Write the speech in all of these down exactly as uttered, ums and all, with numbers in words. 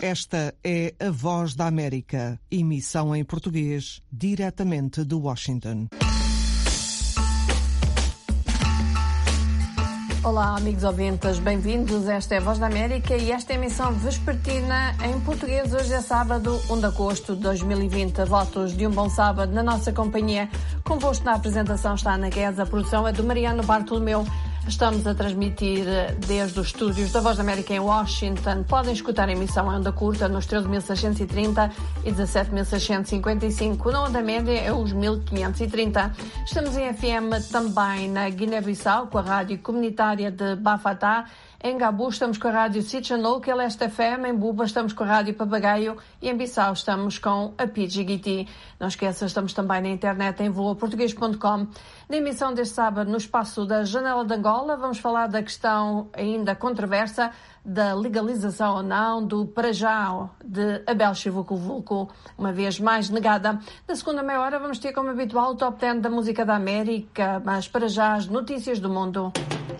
Esta é a Voz da América, emissão em português, diretamente de Washington. Olá, amigos ouvintes, bem-vindos. Esta é a Voz da América e esta é a emissão vespertina em português. Hoje é sábado, um de agosto de dois mil e vinte. Votos de um bom sábado na nossa companhia. Convosco na apresentação está a Ana Guedes, a produção é do Mariano Bartolomeu. Estamos a transmitir desde os estúdios da Voz da América em Washington. Podem escutar a emissão em onda curta nos treze mil seiscentos e trinta e dezassete mil seiscentos e cinquenta e cinco. Na onda média é os mil quinhentos e trinta. Estamos em F M também na Guiné-Bissau com a rádio comunitária de Bafatá. Em Gabu estamos com a rádio Sitchan que é Leste F M, em Buba estamos com a rádio Papagaio e em Bissau estamos com a Pidgiguiti. Não esqueça, estamos também na internet em voa português ponto com. Na emissão deste sábado, no espaço da Janela de Angola, vamos falar da questão ainda controversa da legalização ou não do para já de Abel Chivuco, uma vez mais negada. Na segunda meia hora vamos ter, como habitual, o top dez da música da América, mas para já as notícias do mundo.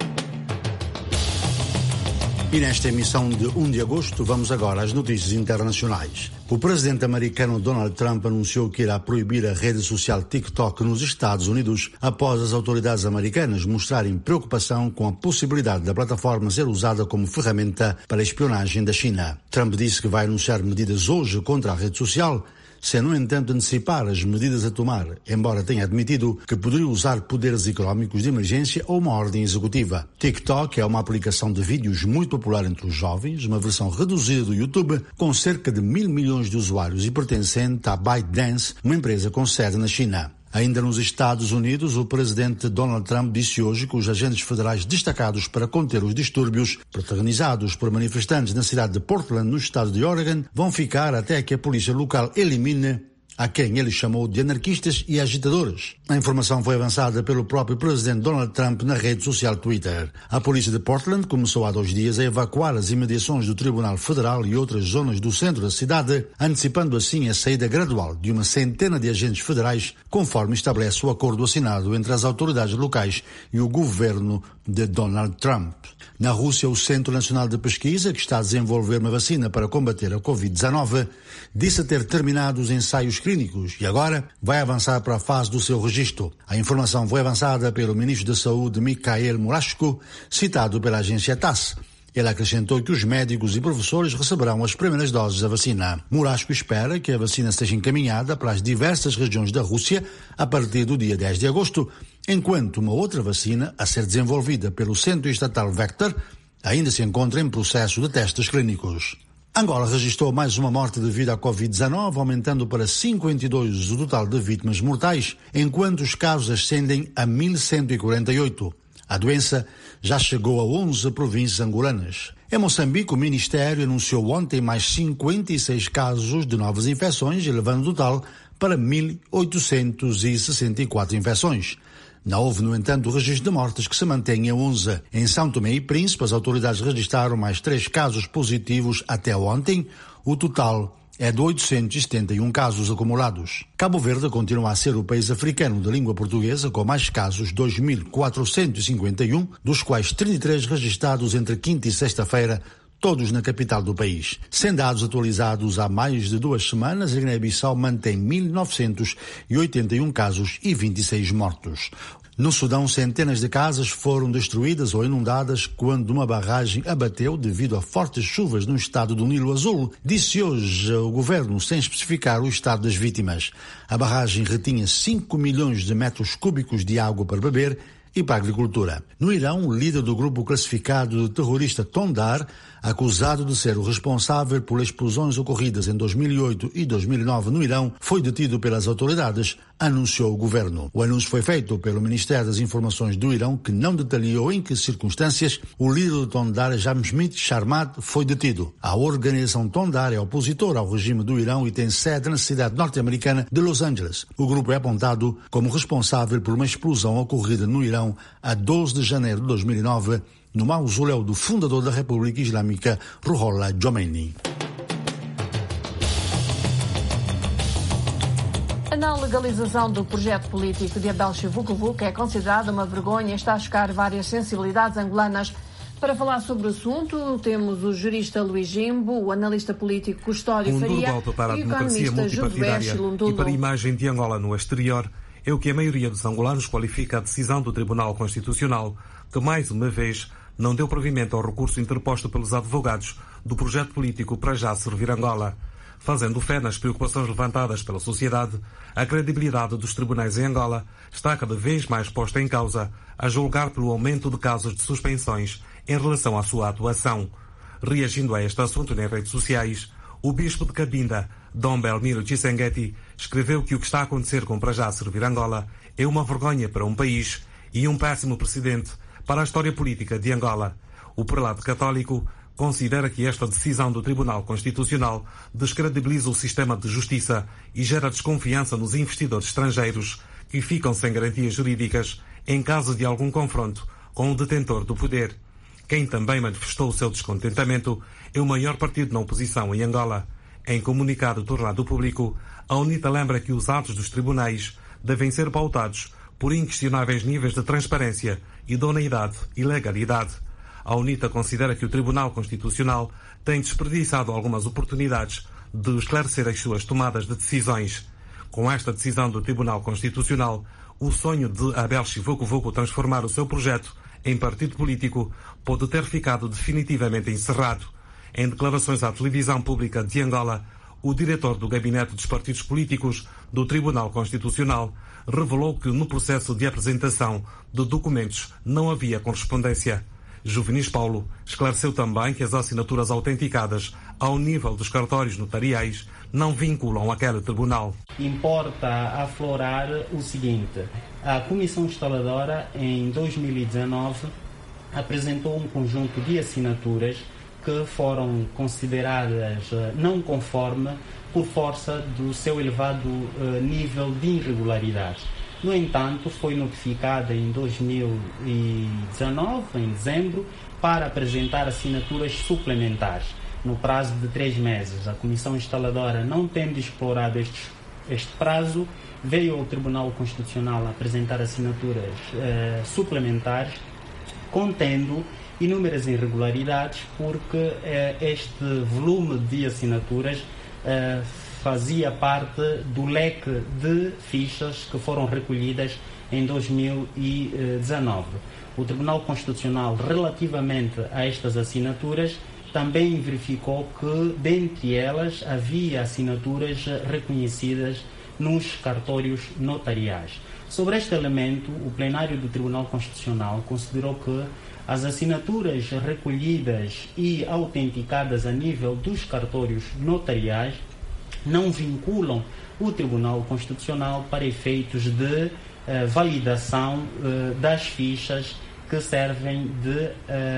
E nesta emissão de um de agosto, vamos agora às notícias internacionais. O presidente americano Donald Trump anunciou que irá proibir a rede social TikTok nos Estados Unidos após as autoridades americanas mostrarem preocupação com a possibilidade da plataforma ser usada como ferramenta para a espionagem da China. Trump disse que vai anunciar medidas hoje contra a rede social, sem, no entanto, antecipar as medidas a tomar, embora tenha admitido que poderia usar poderes económicos de emergência ou uma ordem executiva. TikTok é uma aplicação de vídeos muito popular entre os jovens, uma versão reduzida do YouTube, com cerca de mil milhões de usuários e pertencente à ByteDance, uma empresa com sede na China. Ainda nos Estados Unidos, o presidente Donald Trump disse hoje que os agentes federais destacados para conter os distúrbios protagonizados por manifestantes na cidade de Portland, no estado de Oregon, vão ficar até que a polícia local elimine a quem ele chamou de anarquistas e agitadores. A informação foi avançada pelo próprio presidente Donald Trump na rede social Twitter. A polícia de Portland começou há dois dias a evacuar as imediações do Tribunal Federal e outras zonas do centro da cidade, antecipando assim a saída gradual de uma centena de agentes federais, conforme estabelece o acordo assinado entre as autoridades locais e o governo de Donald Trump. Na Rússia, o Centro Nacional de Pesquisa, que está a desenvolver uma vacina para combater a covid dezenove, disse ter terminado os ensaios clínicos e agora vai avançar para a fase do seu registro. A informação foi avançada pelo ministro da Saúde, Mikhail Murashko, citado pela agência TASS. Ele acrescentou que os médicos e professores receberão as primeiras doses da vacina. Murashko espera que a vacina seja encaminhada para as diversas regiões da Rússia a partir do dia dez de agosto, enquanto uma outra vacina, a ser desenvolvida pelo centro estatal Vector, ainda se encontra em processo de testes clínicos. Angola registrou mais uma morte devido à covid dezenove, aumentando para cinquenta e dois o total de vítimas mortais, enquanto os casos ascendem a mil cento e quarenta e oito. A doença já chegou a onze províncias angolanas. Em Moçambique, o Ministério anunciou ontem mais cinquenta e seis casos de novas infecções, elevando o total para mil oitocentas e sessenta e quatro infecções. Não houve, no entanto, o registro de mortes, que se mantém em onze. Em São Tomé e Príncipe, as autoridades registraram mais três casos positivos até ontem. O total é de oitocentos e setenta e um casos acumulados. Cabo Verde continua a ser o país africano de língua portuguesa com mais casos, dois mil quatrocentos e cinquenta e um, dos quais trinta e três registrados entre quinta e sexta-feira, todos na capital do país. Sem dados atualizados há mais de duas semanas, a Guiné-Bissau mantém mil novecentos e oitenta e um casos e vinte e seis mortos. No Sudão, centenas de casas foram destruídas ou inundadas quando uma barragem abateu devido a fortes chuvas no estado do Nilo Azul, disse hoje o governo, sem especificar o estado das vítimas. A barragem retinha cinco milhões de metros cúbicos de água para beber e para a agricultura. No Irão, o líder do grupo classificado de terrorista Tondar, acusado de ser o responsável por explosões ocorridas em dois mil e oito e dois mil e nove no Irão, foi detido pelas autoridades, anunciou o governo. O anúncio foi feito pelo Ministério das Informações do Irão, que não detalhou em que circunstâncias o líder do Tondar, Jamshid Sharmat, foi detido. A organização Tondar é opositora ao regime do Irão e tem sede na cidade norte-americana de Los Angeles. O grupo é apontado como responsável por uma explosão ocorrida no Irão a doze de janeiro de dois mil e nove, no mausoléu do fundador da República Islâmica, Ruhollah Khomeini. A não legalização do projeto político de Abel Chivuco é considerada uma vergonha e está a chocar várias sensibilidades angolanas. Para falar sobre o assunto, temos o jurista Luís Jimbo, o analista político Custódio um Faria duro golpe para a e o democracia economista multipartidária José e para a imagem de Angola no exterior é o que a maioria dos angolanos qualifica a decisão do Tribunal Constitucional, que mais uma vez não deu provimento ao recurso interposto pelos advogados do projeto político para já servir Angola. Fazendo fé nas preocupações levantadas pela sociedade, a credibilidade dos tribunais em Angola está cada vez mais posta em causa, a julgar pelo aumento de casos de suspensões em relação à sua atuação. Reagindo a este assunto nas redes sociais, o bispo de Cabinda, Dom Belmiro Chisengueti, escreveu que o que está a acontecer com para já servir Angola é uma vergonha para um país e um péssimo precedente para a história política de Angola. O prelado católico considera que esta decisão do Tribunal Constitucional descredibiliza o sistema de justiça e gera desconfiança nos investidores estrangeiros que ficam sem garantias jurídicas em caso de algum confronto com o detentor do poder. Quem também manifestou o seu descontentamento é o maior partido na oposição em Angola. Em comunicado tornado público, a UNITA lembra que os atos dos tribunais devem ser pautados por inquestionáveis níveis de transparência, idoneidade e legalidade. A UNITA considera que o Tribunal Constitucional tem desperdiçado algumas oportunidades de esclarecer as suas tomadas de decisões. Com esta decisão do Tribunal Constitucional, o sonho de Abel Chivuco-Vuco transformar o seu projeto em partido político pode ter ficado definitivamente encerrado. Em declarações à televisão pública de Angola, o diretor do Gabinete dos Partidos Políticos do Tribunal Constitucional revelou que no processo de apresentação de documentos não havia correspondência. Juvenis Paulo esclareceu também que as assinaturas autenticadas ao nível dos cartórios notariais não vinculam aquele tribunal. Importa aflorar o seguinte: a Comissão Instaladora, em dois mil e dezanove, apresentou um conjunto de assinaturas que foram consideradas não conforme por força do seu elevado uh, nível de irregularidades. No entanto, foi notificada em dois mil e dezanove, em dezembro, para apresentar assinaturas suplementares. No prazo de três meses, a Comissão Instaladora, não tendo explorado este, este prazo, veio ao Tribunal Constitucional apresentar assinaturas uh, suplementares, contendo inúmeras irregularidades, porque uh, este volume de assinaturas uh, fazia parte do leque de fichas que foram recolhidas em dois mil e dezanove. O Tribunal Constitucional, relativamente a estas assinaturas, também verificou que, dentre elas, havia assinaturas reconhecidas nos cartórios notariais. Sobre este elemento, o plenário do Tribunal Constitucional considerou que as assinaturas recolhidas e autenticadas a nível dos cartórios notariais não vinculam o Tribunal Constitucional para efeitos de uh, validação uh, das fichas que servem de uh,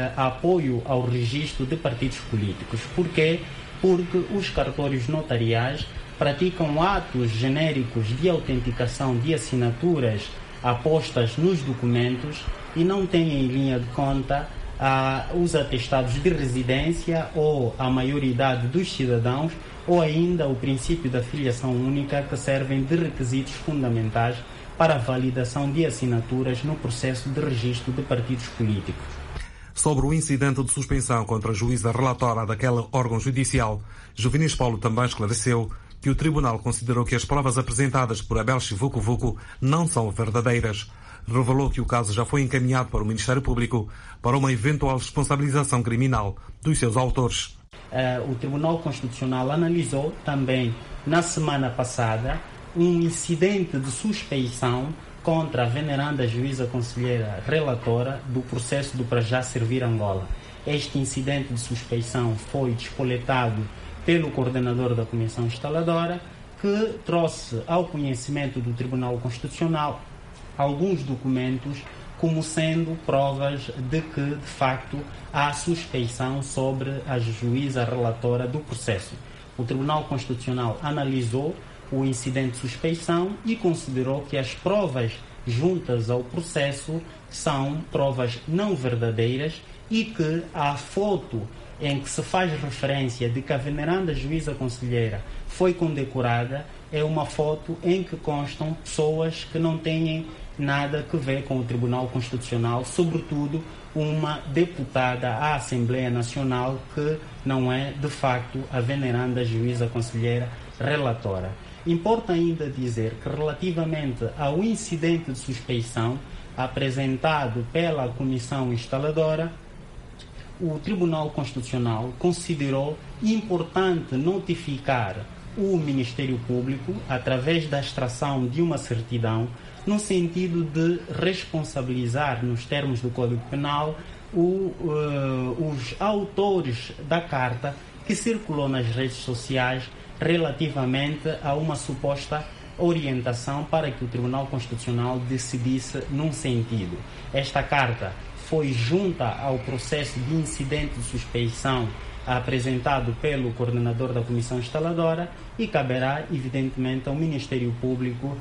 apoio ao registro de partidos políticos. Por quê? Porque os cartórios notariais praticam atos genéricos de autenticação de assinaturas apostas nos documentos e não têm em linha de conta uh, os atestados de residência ou a maioridade dos cidadãos, ou ainda o princípio da filiação única, que servem de requisitos fundamentais para a validação de assinaturas no processo de registro de partidos políticos. Sobre o incidente de suspensão contra a juíza relatora daquele órgão judicial, Juvenis Paulo também esclareceu que o Tribunal considerou que as provas apresentadas por Abel Chivuco-Vuco não são verdadeiras. Revelou que o caso já foi encaminhado para o Ministério Público para uma eventual responsabilização criminal dos seus autores. Uh, o Tribunal Constitucional analisou também, na semana passada, um incidente de suspeição contra a veneranda juíza conselheira relatora do processo do Para Já Servir Angola. Este incidente de suspeição foi despoletado pelo coordenador da Comissão Instaladora, que trouxe ao conhecimento do Tribunal Constitucional alguns documentos como sendo provas de que, de facto, há suspeição sobre a juíza relatora do processo. O Tribunal Constitucional analisou o incidente de suspeição e considerou que as provas juntas ao processo são provas não verdadeiras e que a foto em que se faz referência de que a veneranda juíza conselheira foi condecorada é uma foto em que constam pessoas que não têm nada que ver com o Tribunal Constitucional, sobretudo uma deputada à Assembleia Nacional que não é, de facto, a veneranda juíza conselheira relatora. Importa ainda dizer que, relativamente ao incidente de suspeição apresentado pela Comissão Instaladora, o Tribunal Constitucional considerou importante notificar o Ministério Público através da extração de uma certidão no sentido de responsabilizar, nos termos do Código Penal, o, uh, os autores da carta que circulou nas redes sociais relativamente a uma suposta orientação para que o Tribunal Constitucional decidisse num sentido. Esta carta foi junta ao processo de incidente de suspeição apresentado pelo coordenador da Comissão Instaladora e caberá, evidentemente, ao Ministério Público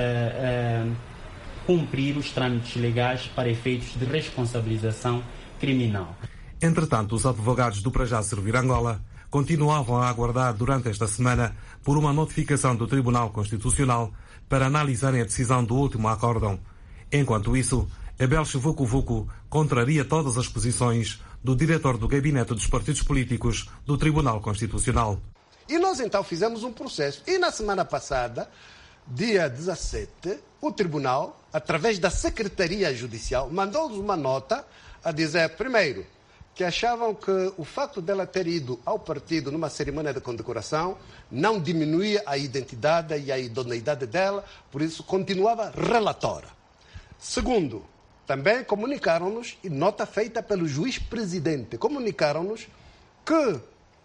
eh, eh, cumprir os trâmites legais para efeitos de responsabilização criminal. Entretanto, os advogados do Para Já Servir Angola continuavam a aguardar durante esta semana por uma notificação do Tribunal Constitucional para analisarem a decisão do último acórdão. Enquanto isso, Abel Vucu Vucu contraria todas as posições do diretor do Gabinete dos Partidos Políticos do Tribunal Constitucional. E nós então fizemos um processo. E na semana passada, dia dezassete, o Tribunal, através da Secretaria Judicial, mandou-nos uma nota a dizer, primeiro, que achavam que o facto dela ter ido ao partido numa cerimônia de condecoração não diminuía a identidade e a idoneidade dela, por isso continuava relatora. Segundo, também comunicaram-nos, e nota feita pelo juiz-presidente, comunicaram-nos que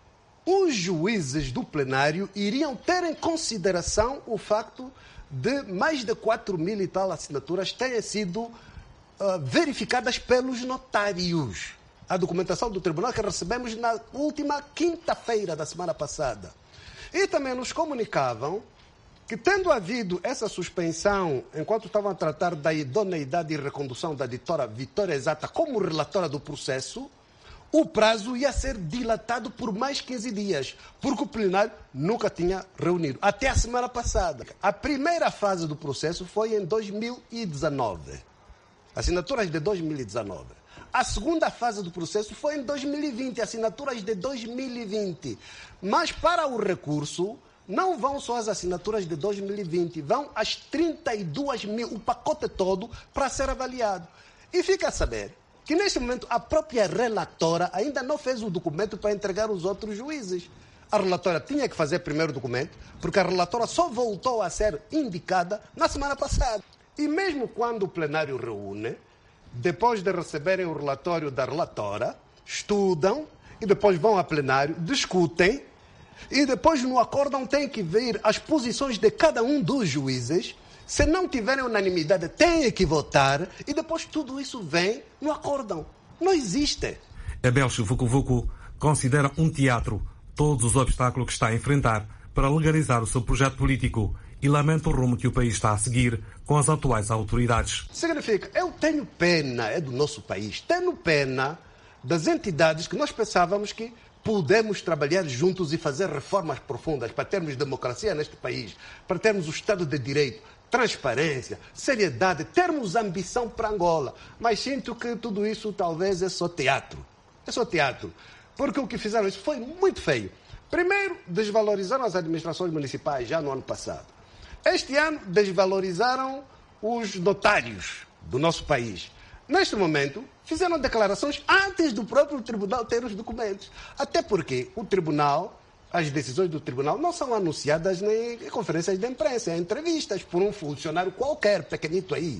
os juízes do plenário iriam ter em consideração o facto de mais de quatro mil e tal assinaturas terem sido uh, verificadas pelos notários. A documentação do tribunal que recebemos na última quinta-feira da semana passada. E também nos comunicavam que, tendo havido essa suspensão, enquanto estavam a tratar da idoneidade e recondução da doutora Vitória Exata como relatora do processo, o prazo ia ser dilatado por mais quinze dias, porque o plenário nunca tinha reunido, até a semana passada. A primeira fase do processo foi em dois mil e dezenove, assinaturas de dois mil e dezenove. A segunda fase do processo foi em dois mil e vinte, assinaturas de dois mil e vinte. Mas para o recurso, não vão só as assinaturas de dois mil e vinte, vão as trinta e duas mil, o pacote todo, para ser avaliado. E fica a saber que, neste momento, a própria relatora ainda não fez o documento para entregar aos outros juízes. A relatora tinha que fazer primeiro o documento, porque a relatora só voltou a ser indicada na semana passada. E mesmo quando o plenário reúne, depois de receberem o relatório da relatora, estudam e depois vão a plenário, discutem e depois no acórdão têm que ver as posições de cada um dos juízes. Se não tiverem unanimidade, têm que votar e depois tudo isso vem no acórdão. Não existe. Abel Vucu Vucu considera um teatro todos os obstáculos que está a enfrentar para legalizar o seu projeto político e lamenta o rumo que o país está a seguir com as atuais autoridades. Significa, eu tenho pena, é do nosso país, tenho pena das entidades que nós pensávamos que podemos trabalhar juntos e fazer reformas profundas para termos democracia neste país, para termos o Estado de Direito, transparência, seriedade, termos ambição para Angola. Mas sinto que tudo isso talvez é só teatro. É só teatro. Porque o que fizeram isso foi muito feio. Primeiro, desvalorizaram as administrações municipais já no ano passado. Este ano, desvalorizaram os notários do nosso país. Neste momento, fizeram declarações antes do próprio tribunal ter os documentos. Até porque o tribunal, as decisões do tribunal não são anunciadas nem em conferências de imprensa, em entrevistas por um funcionário qualquer, pequenito aí.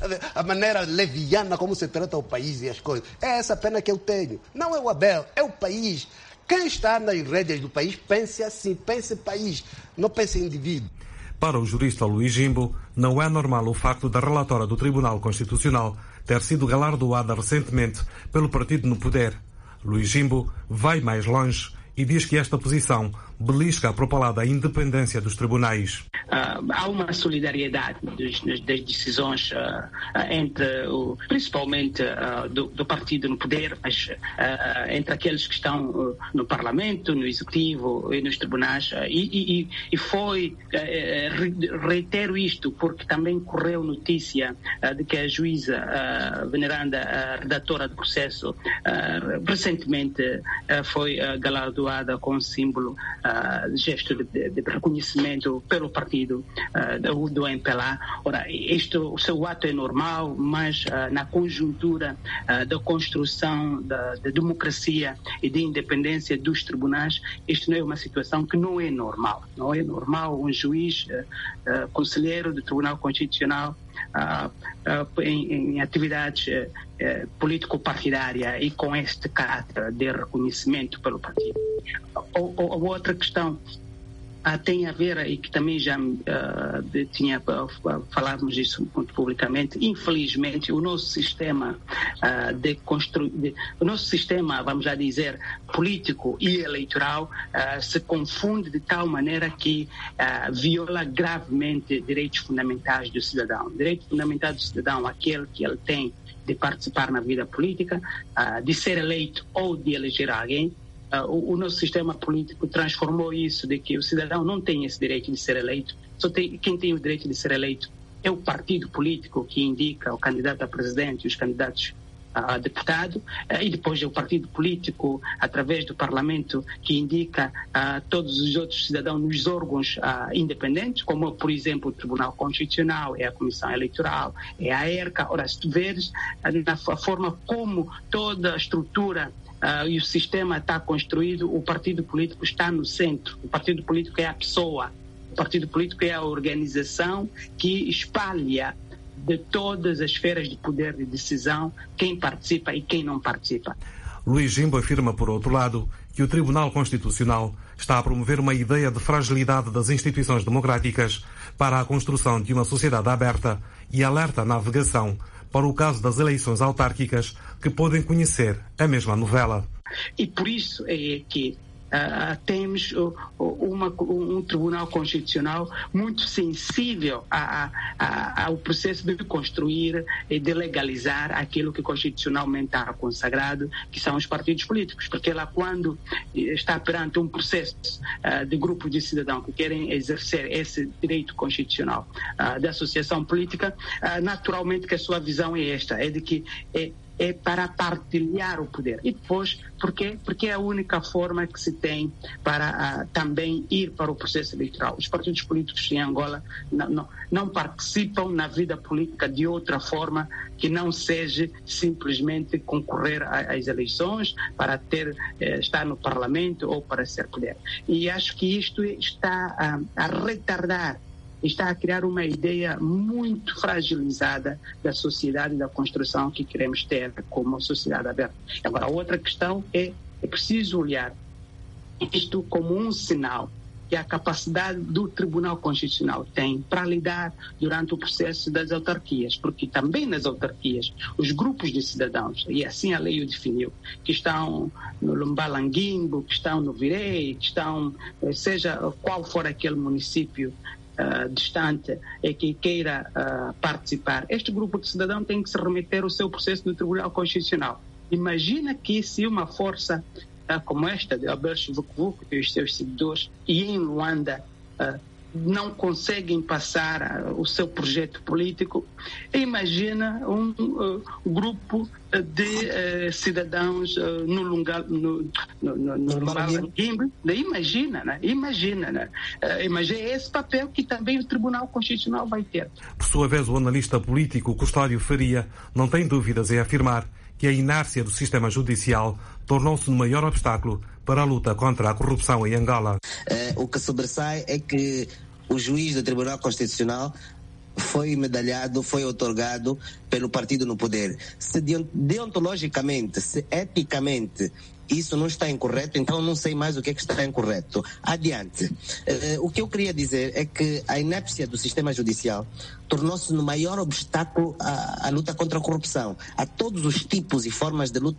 A maneira leviana como se trata o país e as coisas. É essa pena que eu tenho. Não é o Abel, é o país. Quem está nas rédeas do país, pense assim, pense país, não pense indivíduo. Para o jurista Luís Jimbo, não é normal o facto da relatora do Tribunal Constitucional ter sido galardoada recentemente pelo partido no poder. Luís Jimbo vai mais longe e diz que esta posição belisca a propalada independência dos tribunais. Uh, há uma solidariedade dos, das decisões uh, uh, entre, o, principalmente uh, do, do partido no poder, mas uh, entre aqueles que estão uh, no Parlamento, no Executivo e nos tribunais. Uh, e, e, e foi, uh, reitero isto, porque também correu notícia uh, de que a juíza uh, veneranda, uh, redatora do processo, uh, recentemente uh, foi uh, galardoada com um símbolo Uh, gesto de, de reconhecimento pelo partido uh, do, do M P L A. Ora, isto, o seu ato é normal, mas uh, na conjuntura uh, da construção da, da democracia e de independência dos tribunais, isto não é uma situação que não é normal. Não é normal um juiz, uh, uh, conselheiro do Tribunal Constitucional, Uh, uh, em, em atividades uh, uh, político-partidária e com este caráter de reconhecimento pelo partido. Ou, ou, ou outra questão uh, tem a ver, e que também já uh, de, tinha uh, falamos isso muito publicamente, infelizmente o nosso sistema uh, de constru... de, o nosso sistema, vamos já dizer, político e eleitoral uh, se confunde de tal maneira que uh, viola gravemente direitos fundamentais do cidadão. Direito fundamental do cidadão, aquele que ele tem de participar na vida política, uh, de ser eleito ou de eleger alguém. Uh, o, o nosso sistema político transformou isso, de que o cidadão não tem esse direito de ser eleito. Só tem, quem tem o direito de ser eleito é o partido político que indica o candidato a presidente e os candidatos a deputado, uh, e depois é o partido político, através do Parlamento, que indica uh, todos os outros cidadãos nos órgãos uh, independentes, como, por exemplo, o Tribunal Constitucional, é a Comissão Eleitoral, é a ERCA. Ora, se tu veres uh, na forma como toda a estrutura Uh, e o sistema está construído, o partido político está no centro. O partido político é a pessoa. O partido político é a organização que espalha de todas as esferas de poder de decisão quem participa e quem não participa. Luís Jimbo afirma, por outro lado, que o Tribunal Constitucional está a promover uma ideia de fragilidade das instituições democráticas para a construção de uma sociedade aberta e alerta a navegação para o caso das eleições autárquicas, que podem conhecer a mesma novela. E por isso é que uh, temos uh, uma, um Tribunal Constitucional muito sensível a, a, a, ao processo de construir e de legalizar aquilo que constitucionalmente está consagrado, que são os partidos políticos, porque ela, quando está perante um processo uh, de grupos de cidadãos que querem exercer esse direito constitucional uh, da associação política, uh, naturalmente que a sua visão é esta, é de que é é para partilhar o poder. E depois, por quê? Porque é a única forma que se tem para uh, também ir para o processo eleitoral. Os partidos políticos em Angola não, não, não participam na vida política de outra forma que não seja simplesmente concorrer às eleições para ter, eh, estar no Parlamento ou para ser poder. E acho que isto está uh, a retardar, está a criar uma ideia muito fragilizada da sociedade e da construção que queremos ter como sociedade aberta. Agora, a outra questão é, é preciso olhar isto como um sinal que a capacidade do Tribunal Constitucional tem para lidar durante o processo das autarquias, porque também nas autarquias os grupos de cidadãos, e assim a lei o definiu, que estão no Lumbalanguimbo, que estão no Virei, que estão, seja qual for aquele município Uh, distante e que queira uh, participar, este grupo de cidadão tem que se remeter ao seu processo no Tribunal Constitucional. Imagina que se uma força uh, como esta de Albert Vuc-Vuc e os seus seguidores, e em Luanda uh, não conseguem passar uh, o seu projeto político, imagina um uh, grupo uh, de uh, cidadãos uh, no lugar no, no, no, no Lumbalanguimbo, imagina, né? Imagina, né? Uh, imagina esse papel que também o Tribunal Constitucional vai ter. Por sua vez, o analista político Custódio Faria não tem dúvidas em afirmar que a inércia do sistema judicial tornou-se o maior obstáculo para a luta contra a corrupção em Angola. Uh, o que sobressai é que o juiz do Tribunal Constitucional foi medalhado, foi otorgado pelo partido no poder. Se deontologicamente, se eticamente isso não está incorreto, então não sei mais o que é que está incorreto. Adiante. Uh, o que eu queria dizer é que a inépcia do sistema judicial tornou-se no maior obstáculo à, à luta contra a corrupção, a todos os tipos e formas de luta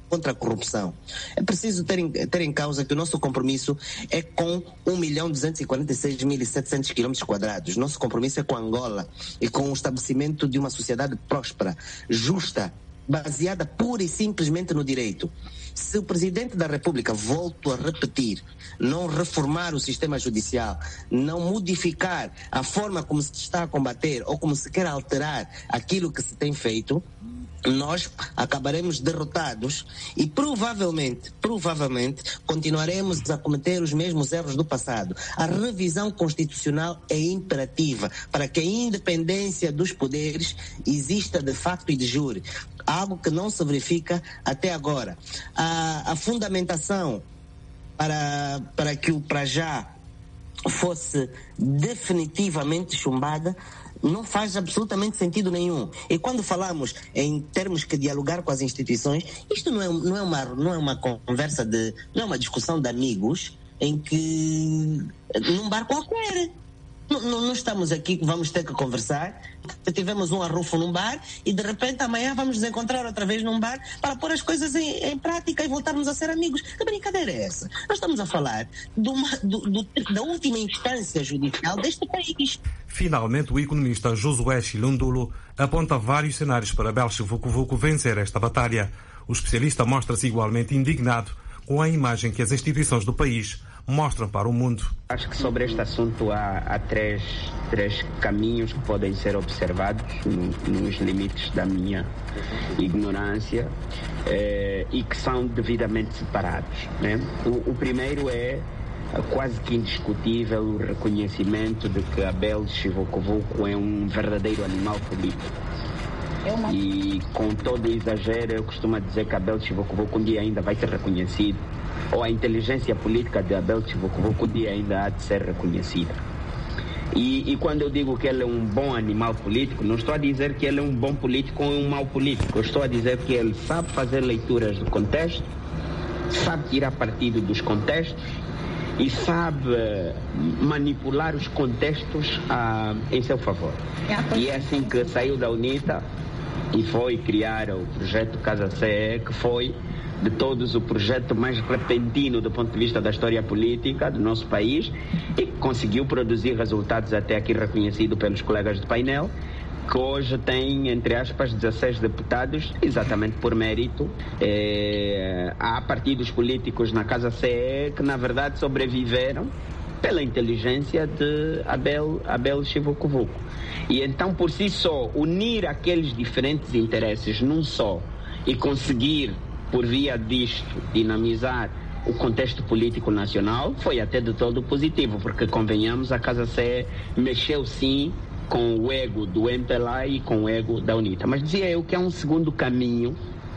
contra a corrupção. É preciso ter em, ter em causa que o nosso compromisso é com um milhão duzentos e quarenta e seis mil e setecentos quilômetros quadrados. Nosso compromisso é com Angola e com o estabelecimento de uma sociedade próspera, justa, baseada pura e simplesmente no direito. Se o Presidente da República, volto a repetir, não reformar o sistema judicial, não modificar a forma como se está a combater ou como se quer alterar aquilo que se tem feito, nós acabaremos derrotados e provavelmente, provavelmente, continuaremos a cometer os mesmos erros do passado. A revisão constitucional é imperativa para que a independência dos poderes exista de facto e de jure, algo que não se verifica até agora. A, a fundamentação para, para que o para já fosse definitivamente chumbada não faz absolutamente sentido nenhum. E quando falamos em termos que dialogar com as instituições, isto não é, não é, uma, não é uma conversa de, não é uma discussão de amigos em que num bar qualquer. Não, não, não estamos aqui que vamos ter que conversar. Tivemos um arrufo num bar e de repente amanhã vamos nos encontrar outra vez num bar para pôr as coisas em, em prática e voltarmos a ser amigos. Que brincadeira é essa? Nós estamos a falar de uma, do, do, da última instância judicial deste país. Finalmente, o economista Josué Chilundulo aponta vários cenários para Belchi Vucu-Vucu vencer esta batalha. O especialista mostra-se igualmente indignado com a imagem que as instituições do país mostram para o mundo. Acho que sobre este assunto há, há três, três caminhos que podem ser observados no, nos limites da minha ignorância eh, e que são devidamente separados, né? O, o primeiro é quase que indiscutível o reconhecimento de que Belchi Vucu-Vucu é um verdadeiro animal político. E com todo o exagero eu costumo dizer que Belchi Vucu-Vucu um dia ainda vai ser reconhecido, ou a inteligência política de Belchi Vucu-Vucu um dia ainda há de ser reconhecida. E, e quando eu digo que ele é um bom animal político, não estou a dizer que ele é um bom político ou um mau político, eu estou a dizer que ele sabe fazer leituras do contexto, sabe tirar partido dos contextos e sabe manipular os contextos ah, em seu favor. E é assim que saiu da UNITA e foi criar o projeto Casa C E, que foi de todos o projeto mais repentino do ponto de vista da história política do nosso país e conseguiu produzir resultados até aqui reconhecidos pelos colegas do painel, que hoje tem, entre aspas, dezesseis deputados, exatamente por mérito. É, há partidos políticos na Casa C E que, na verdade, sobreviveram pela inteligência de Abel, Belchi Vucu-Vucu. E então, por si só, unir aqueles diferentes interesses num só e conseguir, por via disto, dinamizar o contexto político nacional, foi até de todo positivo, porque, convenhamos, a Casa C E mexeu sim com o ego do M P L A e com o ego da UNITA. Mas dizia eu que há um segundo caminho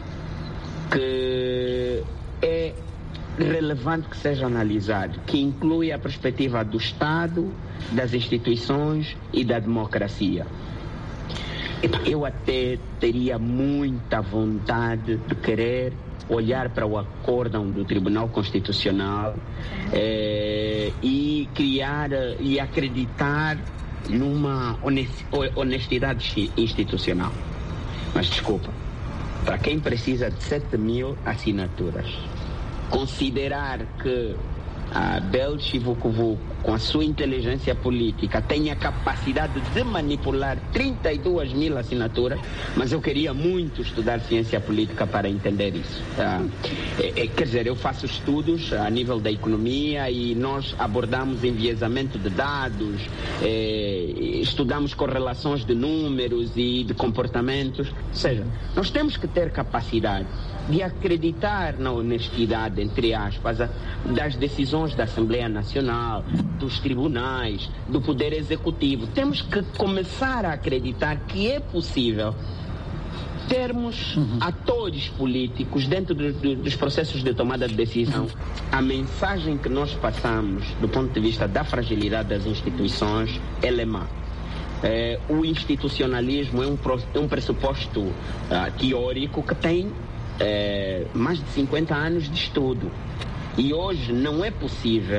que é relevante que seja analisado, que inclui a perspectiva do Estado, das instituições e da democracia. Eu até teria muita vontade de querer olhar para o acórdão do Tribunal Constitucional eh, e criar e acreditar numa honestidade institucional. Mas desculpa, para quem precisa de sete mil assinaturas, considerar que a Belchi Vucu-Vucu, com a sua inteligência política, tem a capacidade de manipular trinta e duas mil assinaturas, mas eu queria muito estudar ciência política para entender isso. Ah, é, é, quer dizer, eu faço estudos a nível da economia e nós abordamos enviesamento de dados, é, estudamos correlações de números e de comportamentos. Ou seja, nós temos que ter capacidade de acreditar na honestidade, entre aspas, das decisões da Assembleia Nacional, dos tribunais, do Poder Executivo. Temos que começar a acreditar que é possível termos uhum. atores políticos dentro do, do, dos processos de tomada de decisão. Uhum. A mensagem que nós passamos do ponto de vista da fragilidade das instituições, ela é má. É, o institucionalismo é um, é um pressuposto uh, teórico que tem É, mais de cinquenta anos de estudo. E hoje não é possível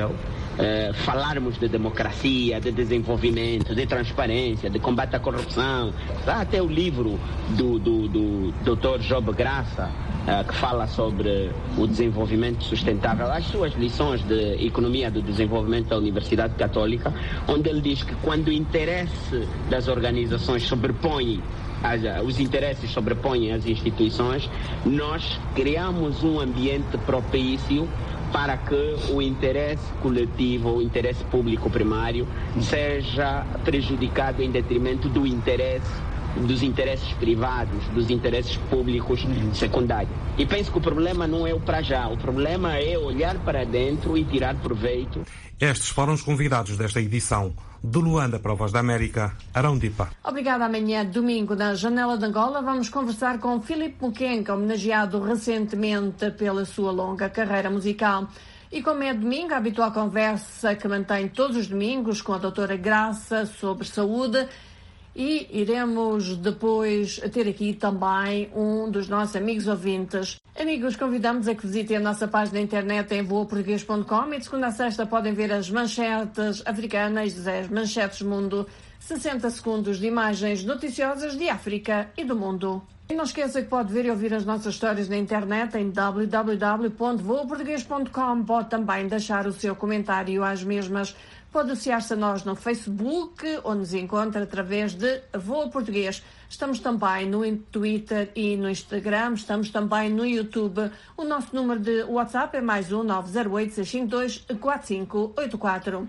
eh, falarmos de democracia, de desenvolvimento, de transparência, de combate à corrupção. Há até o livro do, do, do doutor Job Graça, eh, que fala sobre o desenvolvimento sustentável, as suas lições de economia do desenvolvimento da Universidade Católica, onde ele diz que quando o interesse das organizações sobrepõe os interesses sobrepõem as instituições, nós criamos um ambiente propício para que o interesse coletivo, o interesse público primário, seja prejudicado em detrimento do interesse, dos interesses privados, dos interesses públicos secundários. E penso que o problema não é o para já, o problema é olhar para dentro e tirar proveito. Estes foram os convidados desta edição. De Luanda para a Voz da América, Arão Dipa. Obrigada. Amanhã, domingo, na Janela de Angola, vamos conversar com Filipe Mukenga, homenageado recentemente pela sua longa carreira musical. E como é domingo, a habitual conversa que mantém todos os domingos com a doutora Graça sobre saúde. E iremos depois ter aqui também um dos nossos amigos ouvintes. Amigos, convidamos a que visitem a nossa página na internet em voa português ponto com e de segunda a sexta podem ver as manchetes africanas, as manchetes mundo, sessenta segundos de imagens noticiosas de África e do mundo. E não esqueça que pode ver e ouvir as nossas histórias na internet em w w w ponto voa português ponto com. Pode também deixar o seu comentário às mesmas. Pode associar-se a nós no Facebook, onde nos encontra através de Voa Português. Estamos também no Twitter e no Instagram, estamos também no YouTube. O nosso número de WhatsApp é mais um nove zero oito, seis cinco dois, quatro cinco oito quatro.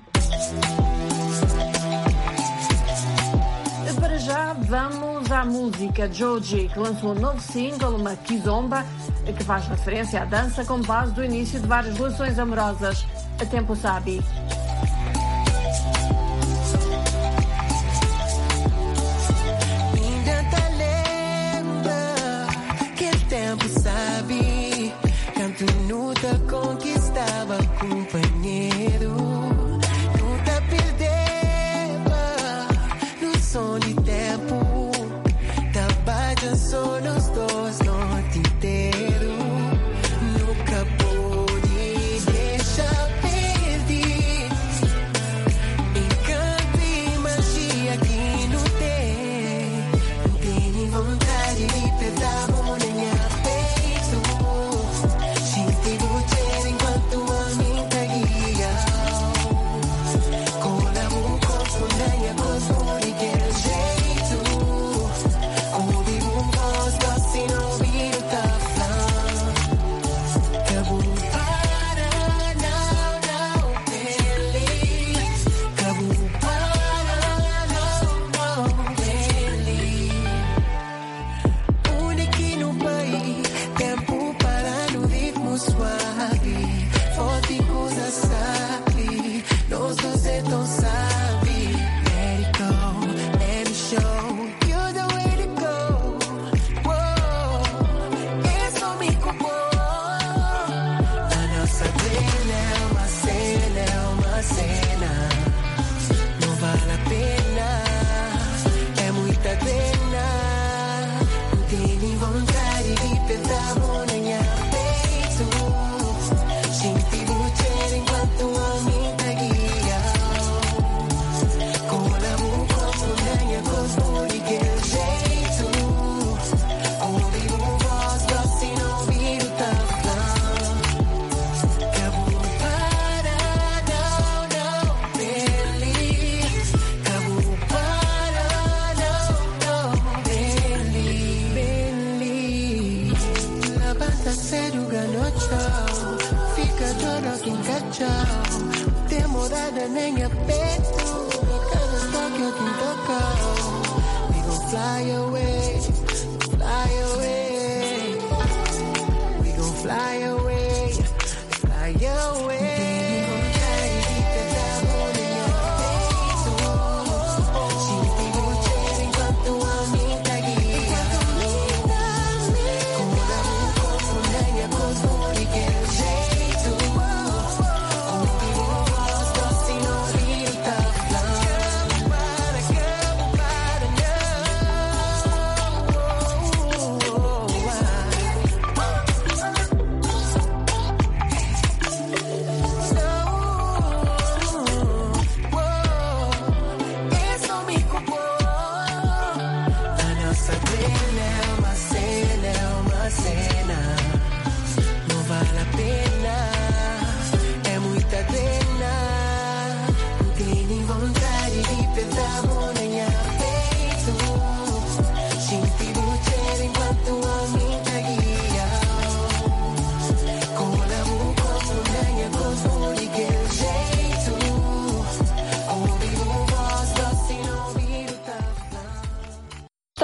Para já, vamos à música Joji, que lançou um novo single, uma kizomba, que faz referência à dança com base do início de várias relações amorosas. A Tempo Sabe. Nunca conquistava companheiro, nunca perdeva no som de tempo, trabalha só nos dois noite inteiro, nunca pude deixar perder, encanto e magia que não tem, não tem vontade de pegar a mão na minha peito.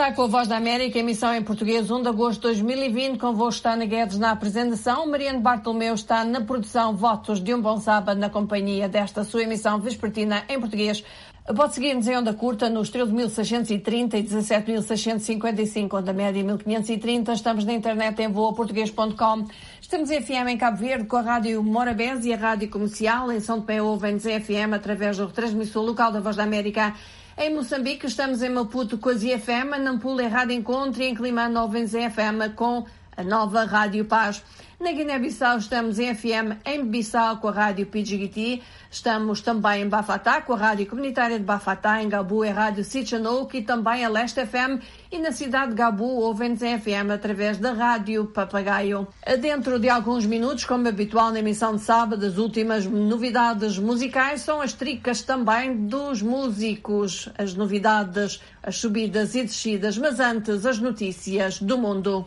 já com a Voz da América, emissão em português, um de agosto de dois mil e vinte, convosco está Ana Guedes na apresentação, Mariano Bartolomeu está na produção. Votos de um bom sábado na companhia desta sua emissão vespertina em português. Pode seguir-nos em onda curta nos treze mil seiscentos e trinta e dezassete mil seiscentos e cinquenta e cinco, onda média mil quinhentos e trinta. Estamos na internet em voa português ponto com. Estamos em F M em Cabo Verde com a Rádio Morabeza e a Rádio Comercial. Em São Tomé ouvem-nos em F M através do retransmissor local da Voz da América. Em Moçambique estamos em Maputo com a Z F M, a Nampula é Rádio Encontro e em Climane ouvem-nos em F M com a nova Rádio Paz. Na Guiné-Bissau estamos em F M em Bissau com a Rádio Pidjigiti. Estamos também em Bafatá com a Rádio Comunitária de Bafatá. Em Gabu é a Rádio Sitchanouk e também a Leste F M. E na cidade de Gabu ouvem-nos em F M através da Rádio Papagaio. Dentro de alguns minutos, como habitual na emissão de sábado, as últimas novidades musicais são as tricas também dos músicos. As novidades, as subidas e descidas, mas antes as notícias do mundo.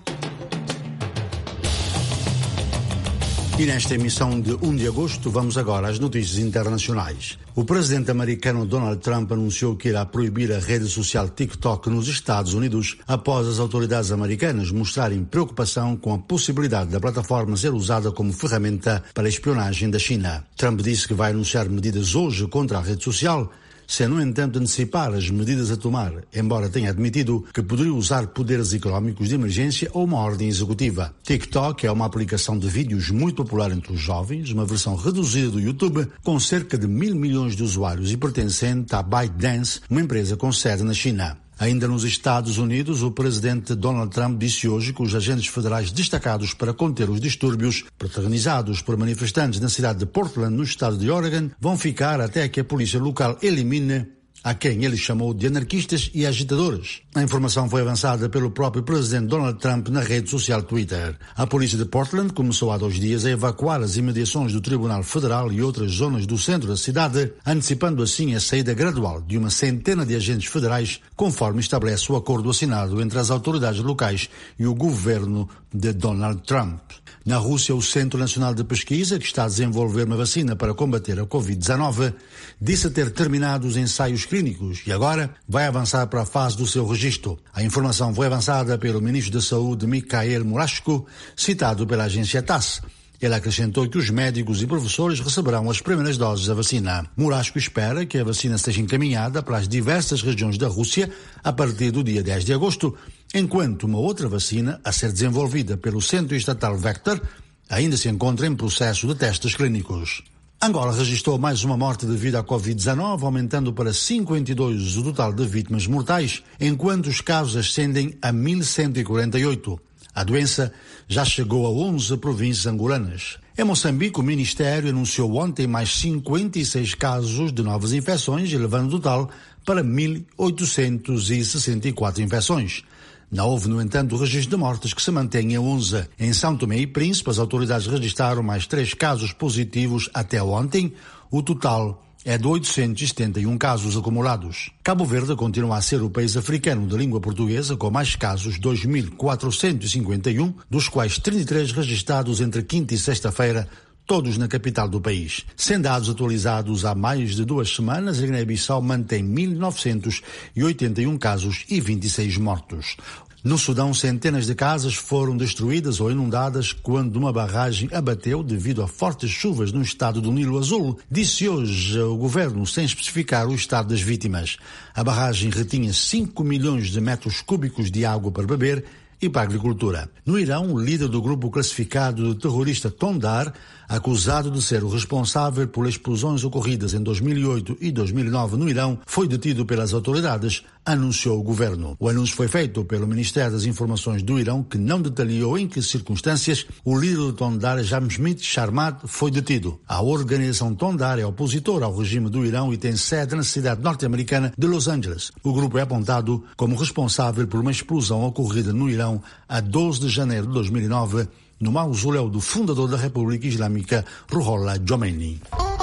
E nesta emissão de um de agosto, vamos agora às notícias internacionais. O presidente americano Donald Trump anunciou que irá proibir a rede social TikTok nos Estados Unidos após as autoridades americanas mostrarem preocupação com a possibilidade da plataforma ser usada como ferramenta para a espionagem da China. Trump disse que vai anunciar medidas hoje contra a rede social, sem, no entanto, antecipar as medidas a tomar, embora tenha admitido que poderia usar poderes económicos de emergência ou uma ordem executiva. TikTok é uma aplicação de vídeos muito popular entre os jovens, uma versão reduzida do YouTube, com cerca de mil milhões de usuários e pertencente à ByteDance, uma empresa com sede na China. Ainda nos Estados Unidos, o presidente Donald Trump disse hoje que os agentes federais destacados para conter os distúrbios protagonizados por manifestantes na cidade de Portland, no estado de Oregon, vão ficar até que a polícia local elimine a quem ele chamou de anarquistas e agitadores. A informação foi avançada pelo próprio presidente Donald Trump na rede social Twitter. A polícia de Portland começou há dois dias a evacuar as imediações do Tribunal Federal e outras zonas do centro da cidade, antecipando assim a saída gradual de uma centena de agentes federais, conforme estabelece o acordo assinado entre as autoridades locais e o governo de Donald Trump. Na Rússia, o Centro Nacional de Pesquisa, que está a desenvolver uma vacina para combater a covid dezenove, disse ter terminado os ensaios clínicos e agora vai avançar para a fase do seu registro. A informação foi avançada pelo ministro da Saúde, Mikhail Murashko, citado pela agência TASS. Ele acrescentou que os médicos e professores receberão as primeiras doses da vacina. Murashko espera que a vacina seja encaminhada para as diversas regiões da Rússia a partir do dia dez de agosto, enquanto uma outra vacina, a ser desenvolvida pelo Centro Estatal Vector, ainda se encontra em processo de testes clínicos. Angola registrou mais uma morte devido à covid dezenove, aumentando para cinquenta e dois o total de vítimas mortais, enquanto os casos ascendem a mil cento e quarenta e oito. A doença já chegou a onze províncias angolanas. Em Moçambique, o Ministério anunciou ontem mais cinquenta e seis casos de novas infecções, elevando o total para mil oitocentas e sessenta e quatro infecções. Não houve, no entanto, o registro de mortes, que se mantém em onze. Em São Tomé e Príncipe, as autoridades registraram mais três casos positivos até ontem. O total é de oitocentos e setenta e um casos acumulados. Cabo Verde continua a ser o país africano de língua portuguesa com mais casos, dois mil quatrocentos e cinquenta e um, dos quais trinta e três registrados entre quinta e sexta-feira, todos na capital do país. Sem dados atualizados há mais de duas semanas, a Guiné-Bissau mantém mil novecentos e oitenta e um casos e vinte e seis mortos. No Sudão, centenas de casas foram destruídas ou inundadas quando uma barragem abateu devido a fortes chuvas no estado do Nilo Azul, disse hoje o governo, sem especificar o estado das vítimas. A barragem retinha cinco milhões de metros cúbicos de água para beber e para a agricultura. No Irão, o líder do grupo classificado de terrorista Tondar, acusado de ser o responsável por explosões ocorridas em dois mil e oito e dois mil e nove no Irão, foi detido pelas autoridades, anunciou o governo. O anúncio foi feito pelo Ministério das Informações do Irão, que não detalhou em que circunstâncias o líder de Tondar, Jamshid Sharmad, foi detido. A organização Tondar é opositora ao regime do Irão e tem sede na cidade norte-americana de Los Angeles. O grupo é apontado como responsável por uma explosão ocorrida no Irão a doze de janeiro de dois mil e nove, no mausoléu do fundador da República Islâmica, Ruhollah Khomeini.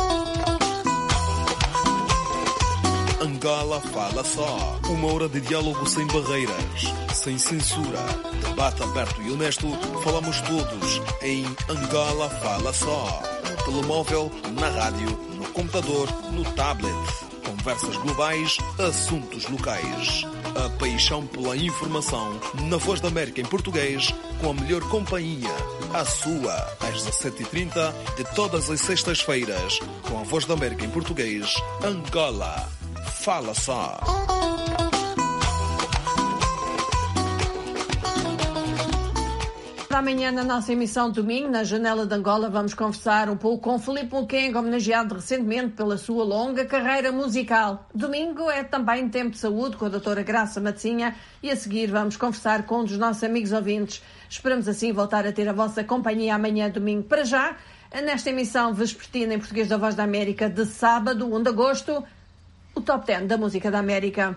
Angola Fala Só. Uma hora de diálogo sem barreiras, sem censura, debate aberto e honesto. Falamos todos em Angola Fala Só. No telemóvel, na rádio, no computador, no tablet. Conversas globais, assuntos locais. A paixão pela informação na Voz da América em português, com a melhor companhia, a sua, às dezassete e trinta de todas as sextas-feiras, com a Voz da América em português, Angola. Fala só. Amanhã, na nossa emissão domingo, na Janela de Angola, vamos conversar um pouco com Filipe Mukenga, homenageado recentemente pela sua longa carreira musical. Domingo é também Tempo de Saúde, com a doutora Graça Matzinha, e a seguir vamos conversar com um dos nossos amigos ouvintes. Esperamos assim voltar a ter a vossa companhia amanhã, domingo. Para já, nesta emissão vespertina em português da Voz da América, de sábado, um de agosto, o Top dez da Música da América.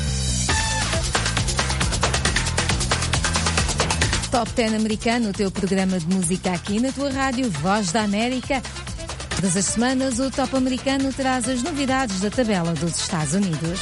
Top dez americano, o teu programa de música aqui na tua rádio Voz da América. Todas as semanas o Top americano traz as novidades da tabela dos Estados Unidos.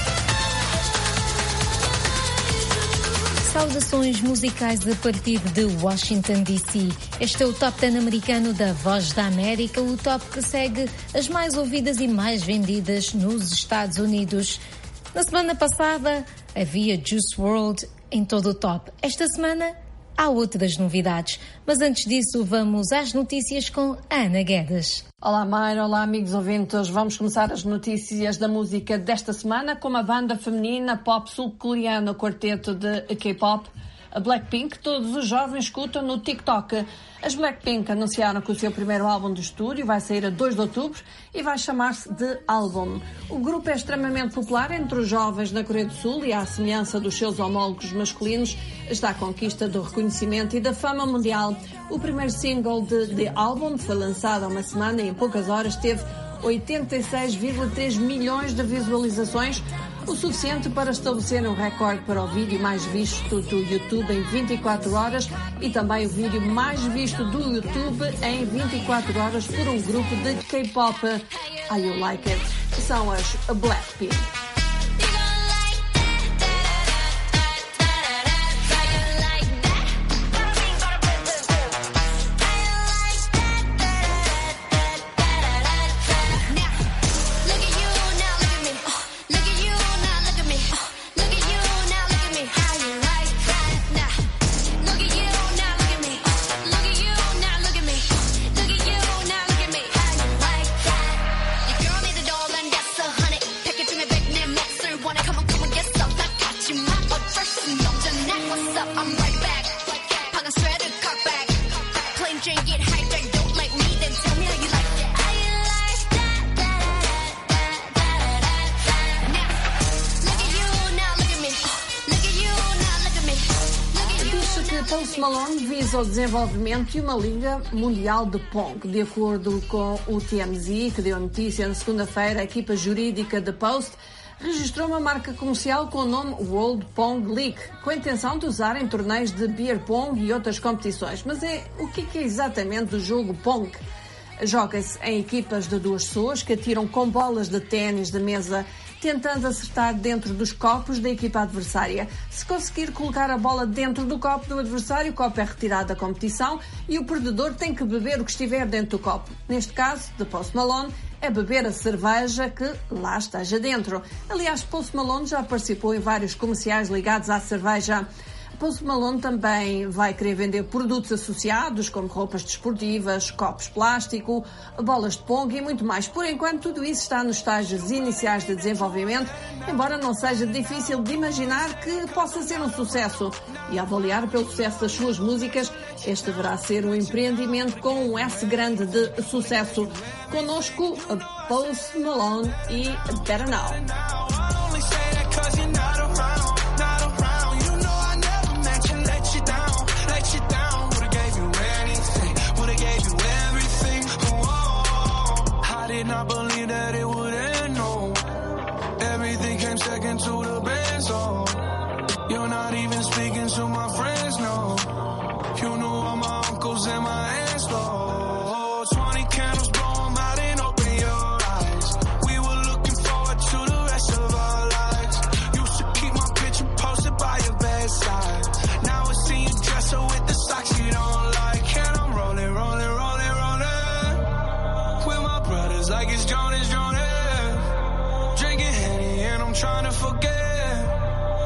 Saudações musicais a partir de Washington, D C. Este é o Top dez americano da Voz da América, o top que segue as mais ouvidas e mais vendidas nos Estados Unidos. Na semana passada havia Juice world em todo o top. Esta semana há outras novidades, mas antes disso vamos às notícias com Ana Guedes. Olá Mayra, olá amigos ouvintes. Vamos começar as notícias da música desta semana com uma banda feminina pop sul-coreana, o quarteto de K-pop, a Blackpink, todos os jovens escutam no TikTok. As Blackpink anunciaram que o seu primeiro álbum de estúdio vai sair a dois de outubro e vai chamar-se The Album. O grupo é extremamente popular entre os jovens na Coreia do Sul e, à semelhança dos seus homólogos masculinos, está à conquista do reconhecimento e da fama mundial. O primeiro single de The Album foi lançado há uma semana e em poucas horas teve oitenta e seis vírgula três milhões de visualizações, o suficiente para estabelecer um recorde para o vídeo mais visto do YouTube em vinte e quatro horas e também o vídeo mais visto do YouTube em vinte e quatro horas por um grupo de K-pop. Are You Like It? São as Blackpink. Post Malone visa o desenvolvimento de uma liga mundial de Pong. De acordo com o T M Z, que deu notícia na segunda-feira, a equipa jurídica de Post registrou uma marca comercial com o nome World Pong League, com a intenção de usar em torneios de beer pong e outras competições. Mas é o que é exatamente o jogo Pong? Joga-se em equipas de duas pessoas que atiram com bolas de ténis de mesa, tentando acertar dentro dos copos da equipa adversária. Se conseguir colocar a bola dentro do copo do adversário, o copo é retirado da competição e o perdedor tem que beber o que estiver dentro do copo. Neste caso, de Post Malone, é beber a cerveja que lá esteja dentro. Aliás, Post Malone já participou em vários comerciais ligados à cerveja. Post Malone também vai querer vender produtos associados, como roupas desportivas, copos de plástico, bolas de pong e muito mais. Por enquanto, tudo isso está nos estágios iniciais de desenvolvimento, embora não seja difícil de imaginar que possa ser um sucesso. E a avaliar pelo sucesso das suas músicas, este deverá ser um empreendimento com um S grande de sucesso. Conosco, Post Malone e Better Now. I believe that it would end, no. Everything came second to the best, oh. You're not even speaking to my friends, no. You know all my uncles and my aunts, oh. Twenty candles, blow them out and open your eyes. We were looking forward to the rest of our lives. Used to keep my picture posted by your bedside. Now I see you dresser with the socks you don't like. And I'm rolling, rolling, rolling, rolling with my brothers like it's Jonas, Jonas. Drinking Henny and I'm trying to forget.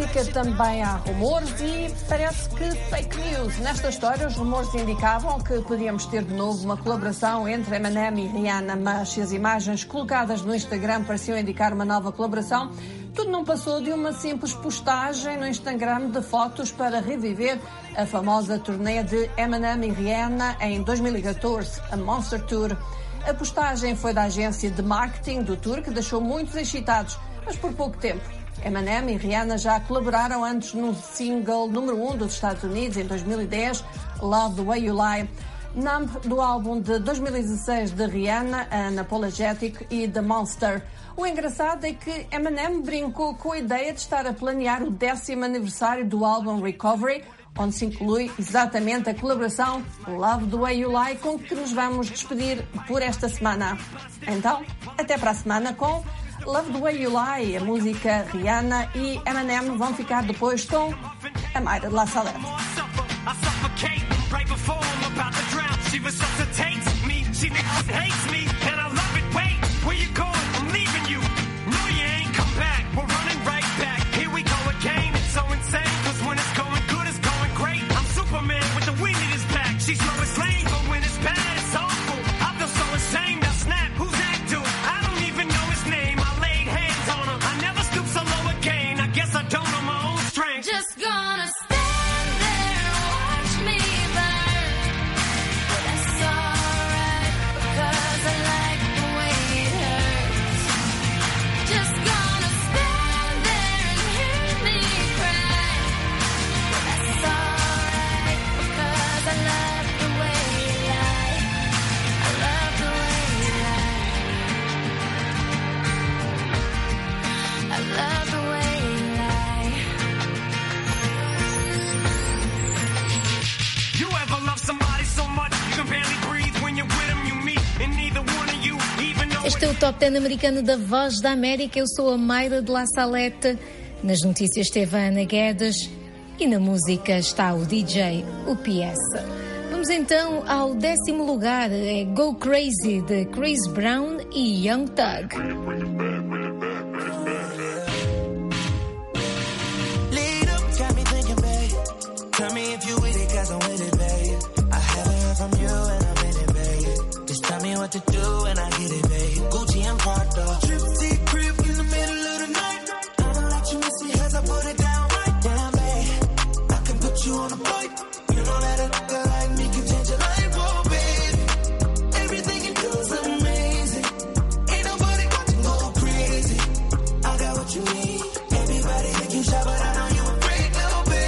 América também há rumores e parece que fake news. Nesta história, os rumores indicavam que podíamos ter de novo uma colaboração entre Eminem e Rihanna, mas se as imagens colocadas no Instagram pareciam indicar uma nova colaboração, tudo não passou de uma simples postagem no Instagram de fotos para reviver a famosa turnê de Eminem e Rihanna em dois mil e catorze, a Monster Tour. A postagem foi da agência de marketing do tour, que deixou muitos excitados, mas por pouco tempo. Eminem e Rihanna já colaboraram antes no single número um dos Estados Unidos, em dois mil e dez, Love the Way You Lie. Numb, do álbum de dois mil e dezesseis de Rihanna, Unapologetic e The Monster. O engraçado é que Eminem brincou com a ideia de estar a planear o décimo aniversário do álbum Recovery, onde se inclui exatamente a colaboração Love the Way You Lie, com que nos vamos despedir por esta semana. Então, até para a semana com Love the Way You Lie. A música Rihanna e Eminem vão ficar depois com a Mayra de La Salette. Este é o Top dez americano da Voz da América. Eu sou a Mayra de La Salette. Nas notícias esteve a Ana Guedes e na música está o D J, o P S. Vamos então ao décimo lugar. É Go Crazy, de Chris Brown e Young Thug. Tell me if you with it, cause I'm with it, babe. I haven't heard from you and I'm in it, babe. Just tell me what to do and I get it, babe. Gucci and Prada. Trip to crib in the middle of the night. I don't let you miss it as I put it down right down, babe. I can put you on a flight. You know that a nigga like me can change your life, oh, babe. Everything you do is amazing. Ain't nobody got to go crazy. I got what you need. Everybody think you shy, but I know you a freak, little baby.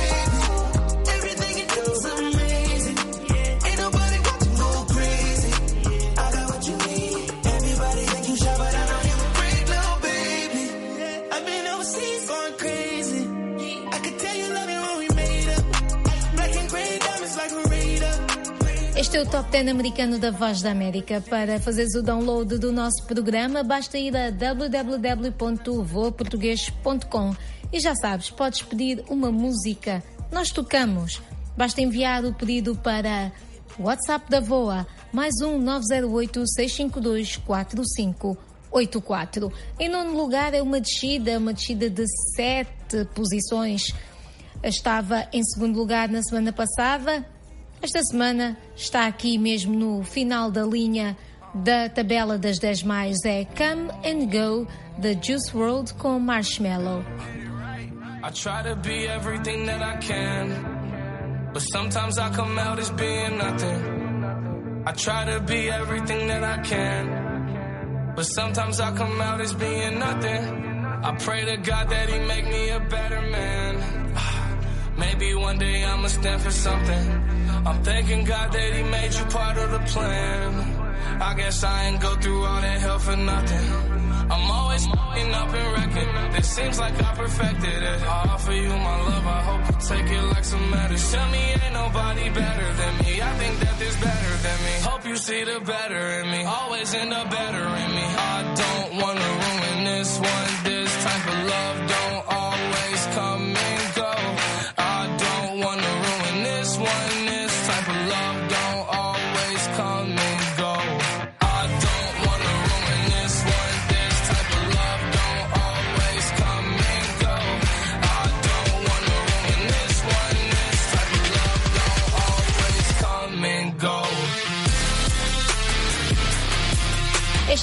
Este é o Top dez americano da Voz da América. Para fazeres o download do nosso programa, basta ir a w w w ponto voa português ponto com e já sabes, podes pedir uma música. Nós tocamos. Basta enviar o pedido para WhatsApp da Voa, mais um nove zero oito, seis cinco dois, quatro cinco oito quatro. Em nono lugar é uma descida, uma descida de sete posições. Estava em segundo lugar na semana passada. Esta semana está aqui mesmo no final da linha da tabela das dez mais. É Come and Go, da Juice world com Marshmello. I try to be everything that I can, but sometimes I come out as being nothing. I try to be everything that I can, but sometimes I come out as being nothing. I pray to God that He make me a better man. Maybe one day I'ma stand for something. I'm thanking God that He made you part of the plan. I guess I ain't go through all that hell for nothing. I'm always f***ing up and wrecking. It seems like I perfected it. I offer you my love, I hope you take it like some medicine. Tell me ain't nobody better than me. I think that there's better than me. Hope you see the better in me. Always end up better in me. I don't wanna ruin this one. This type of love don't always come and go. I don't wanna ruin this one. This type of love don't always come and go. I don't wanna ruin this one. This type of love don't always come and go. I don't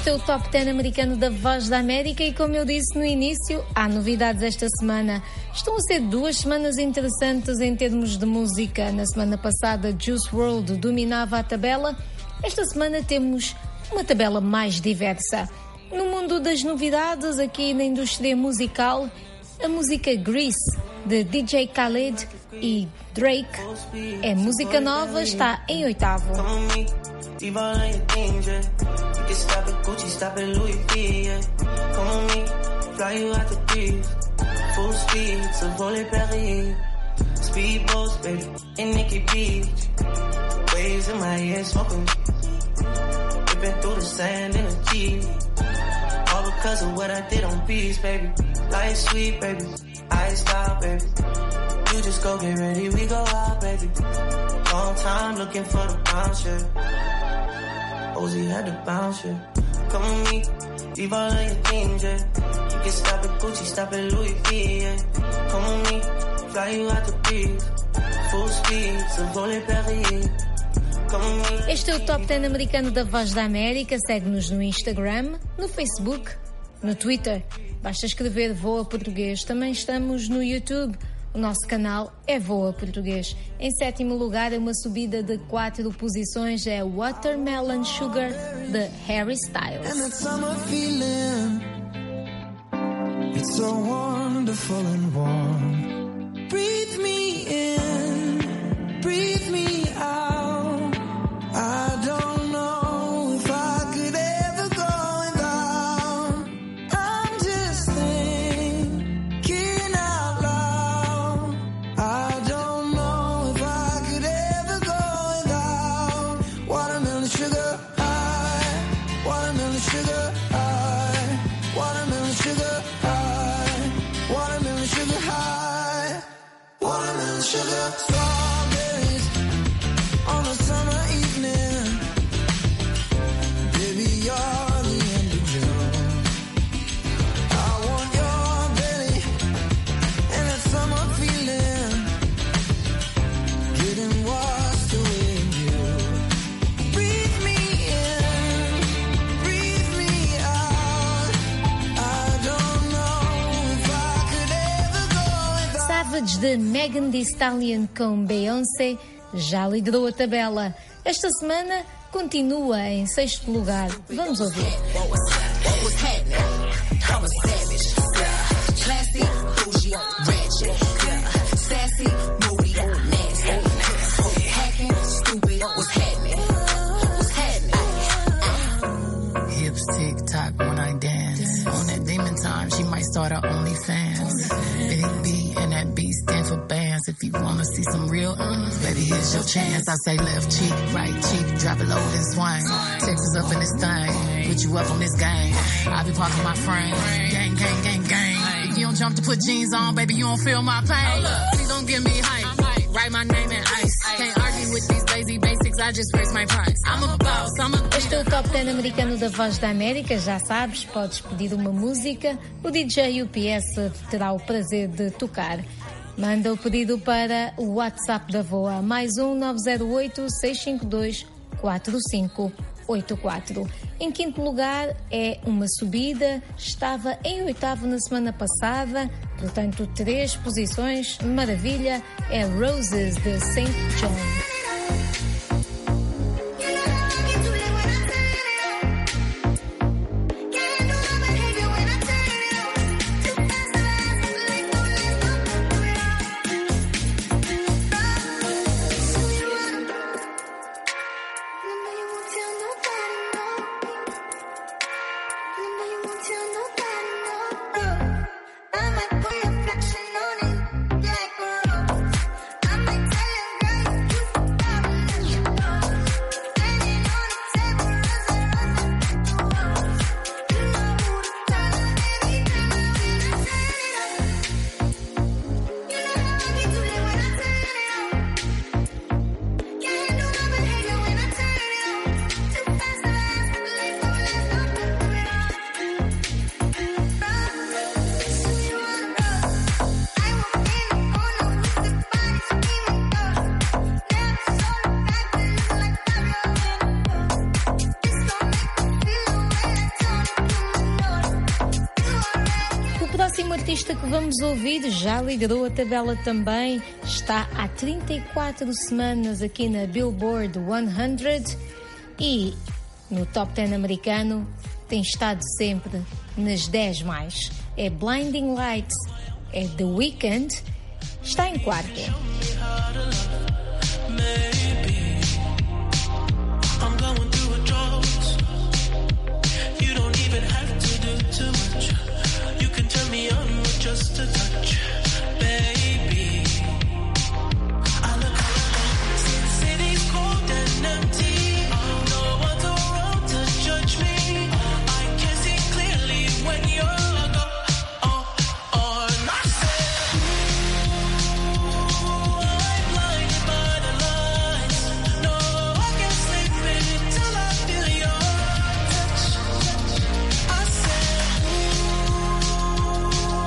Este é o Top dez americano da Voz da América e, como eu disse no início, há novidades esta semana. Estão a ser duas semanas interessantes em termos de música. Na semana passada, Juice world dominava a tabela. Esta semana temos uma tabela mais diversa. No mundo das novidades, aqui na indústria musical, a música Grease, de D J Khaled e Drake, é música nova, está em oitavo. All because of what I did on beats, baby. Life sweet, baby. I stop, baby. You just go get ready, we go out, baby. Long time looking for the bounce, yeah. Ozzy had to bounce, yeah. Come with me, leave all of your things, yeah. You can stop at Gucci, stop at Louis V, yeah. Come with me, fly you out the beach. Full speed, so volley Paris. Este é o Top dez americano da Voz da América. Segue-nos no Instagram, no Facebook, no Twitter. Basta escrever Voa Português. Também estamos no YouTube. O nosso canal é Voa Português. Em sétimo lugar, é uma subida de quatro posições, é Watermelon Sugar, de Harry Styles. It's so wonderful and warm. Breathe me in, breathe me out. I don't know if I could ever go without. I'm just thinking out loud. I don't know if I could ever go without. Watermelon sugar high, watermelon sugar high, watermelon sugar high, watermelon sugar high, watermelon sugar. Strawberries on a summer evening. Baby, you're the end of June. I want your belly and that summer feeling, getting washed away in you. Breathe me in, breathe me out. I don't know if I could ever go without. Savage, de Megan Thee Stallion com Beyoncé, já liderou a tabela. Esta semana continua em sexto lugar. Vamos ouvir. Hips tick tock when I dance. On that demon time, she might start her OnlyFans. Big B and that B stand for bands. If you wanna see some real, uh, baby, here's your chance. I say left cheek, right cheek, drop it low and swing. Texas up in this thing, put you up on this game. I be parking my frame, gang, gang, gang, gang. If you don't jump to put jeans on, baby, you don't feel my pain. Please don't give me hype. Write my name in ice. Can't argue with these lazy basics. I just raise my price. I'm a boss. I'm a. Este é o Top dez americano da Voz da América. Já sabes, podes pedir uma música. O D J U P S terá o prazer de tocar. Manda o pedido para o WhatsApp da Voa, mais um nove zero oito, seis cinco dois, quatro cinco oito quatro. Em quinto lugar é uma subida, estava em oitavo na semana passada, portanto três posições, maravilha, é Roses de Saint John. vamos ouvir já liderou a tabela também. Está há trinta e quatro semanas aqui na Billboard cem e no Top dez americano tem estado sempre nas dez mais. É Blinding Lights, é The Weeknd, está em quarto. Just a touch, baby. I look around, see the city's cold and empty. No one's around to judge me. I can see clearly when you're gone. Oh, oh, and I said, ooh, I'm blinded by the lights. No, I can't sleep until I feel your touch. I said, ooh,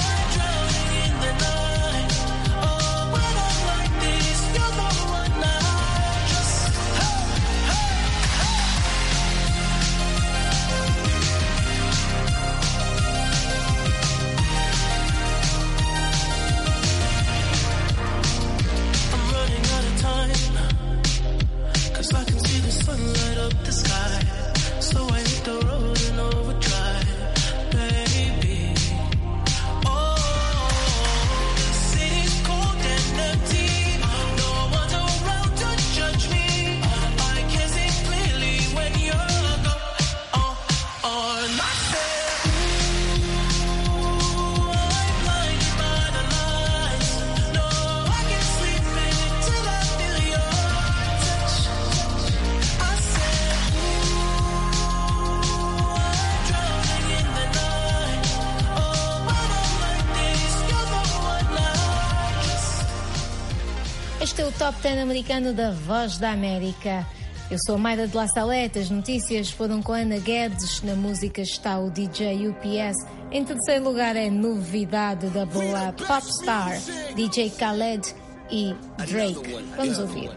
Este é o Top dez americano da Voz da América. Eu sou a Mayra de La Salete. As notícias foram com a Ana Guedes. Na música está o D J U P S. Em terceiro lugar é novidade da boa Popstar, D J Khaled e Drake. Vamos ouvir.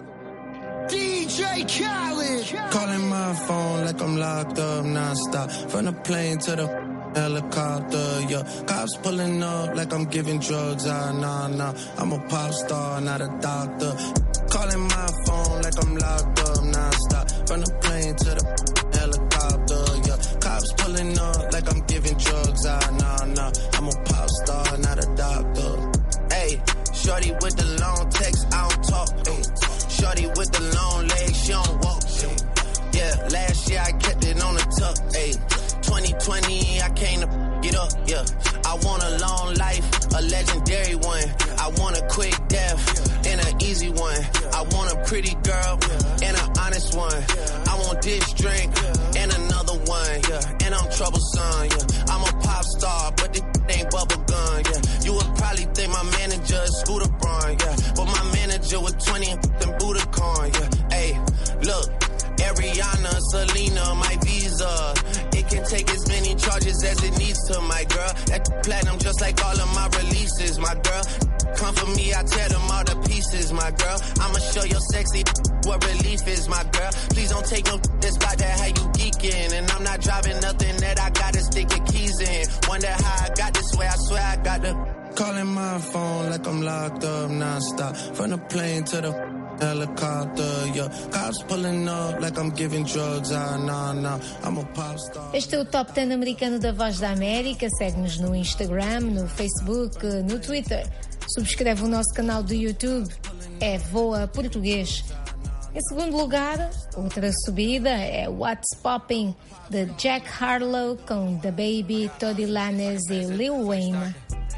D J Khaled. Calling my phone like I'm locked up non-stop. From the plane to the helicopter, yeah. Cops pulling up like I'm giving drugs. Ah, nah, nah. I'm a pop star, not a doctor. Calling my phone like I'm locked up non-stop. From the plane to the helicopter, yeah. Cops pulling up like I'm giving drugs. Ah, nah, nah. I'm a pop star, not a doctor. Hey, shorty with the long text, I don't talk. Ay. Shorty with the long legs, she don't walk. Ay. Yeah, last year I kept it on the tuck. Ay. twenty twenty, I came to get up, yeah. I want a long life, a legendary one. I want a quick death and an easy one. I want a pretty girl and an honest one. I want this drink and another one, yeah. And I'm troublesome, yeah. I'm a pop star, but this ain't bubble gum, yeah. You would probably think my manager is Scooter Braun, yeah. But my manager was twenty and Budokan, yeah. Hey, look, Ariana, Selena, my visa. It can take as many charges as it needs to, my girl. That platinum just like all of my releases, my girl. Come for me, I tear them all to pieces, my girl. I'ma show your sexy what relief is, my girl. Please don't take no that's about that how you geeking. And I'm not driving nothing that I gotta stick your keys in. Wonder how I got this way, I swear I got the... Calling my phone like I'm locked up non-stop. From the plane to the helicopter, yeah. Cops pulling up like I'm giving drugs. Ah, nah, nah. I'm a pop star. Este é o Top dez americano da Voz da América. Segue-nos no Instagram, no Facebook, no Twitter. Subscreve o nosso canal do YouTube. É Voa Português. Em segundo lugar, outra subida é What's Popping, de Jack Harlow com The Baby, Todd Lanez e Lil Wayne.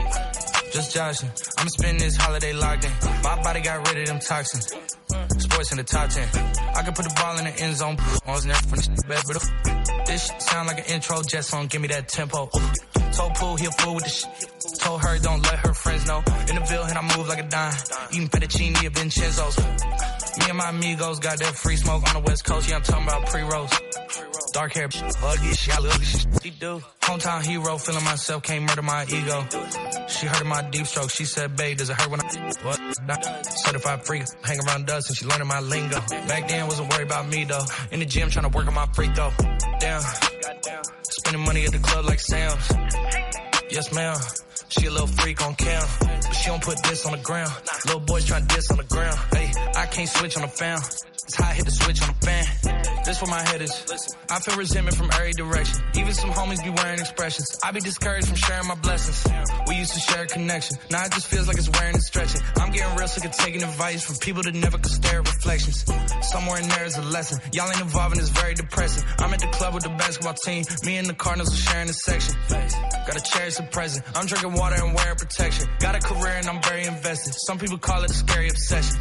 Just joshing. I'ma spend this holiday locked in. My body got rid of them toxins. Sports in the top ten. I can put the ball in the end zone. I was never from this bad, but this shit sound like an intro jet song. Give me that tempo. Told Pooh he a fool with the shit. Told her don't let her friends know. In the Ville and I move like a dime. Eating fettuccine at Vincenzo's. Me and my amigos got that free smoke on the West Coast. Yeah, I'm talking about pre-rolls. Dark hair, ugly shit, I ugly shit. She do. Hometown hero, feeling myself, can't murder my ego. She heard of my deep stroke. She said, babe, does it hurt when I... What? Certified freak, hang around dust and she learning my lingo. Back then, wasn't worried about me, though. In the gym, trying to work on my freak, though. Damn. Spending money at the club like Sam's. Yes, ma'am. She a little freak on cam, but she don't put this on the ground. Little boys tryna diss on the ground. Hey, I can't switch on the fan. It's how I hit the switch on the fan. This where my head is. I feel resentment from every direction. Even some homies be wearing expressions. I be discouraged from sharing my blessings. We used to share a connection. Now it just feels like it's wearing and stretching. I'm getting real sick of taking advice from people that never could stare at reflections. Somewhere in there is a lesson. Y'all ain't involved and it's very depressing. I'm at the club with the basketball team. Me and the Cardinals are sharing the section. Gotta cherish the present. I'm drinking water and wearing protection. Got a career and I'm very invested. Some people call it a scary obsession.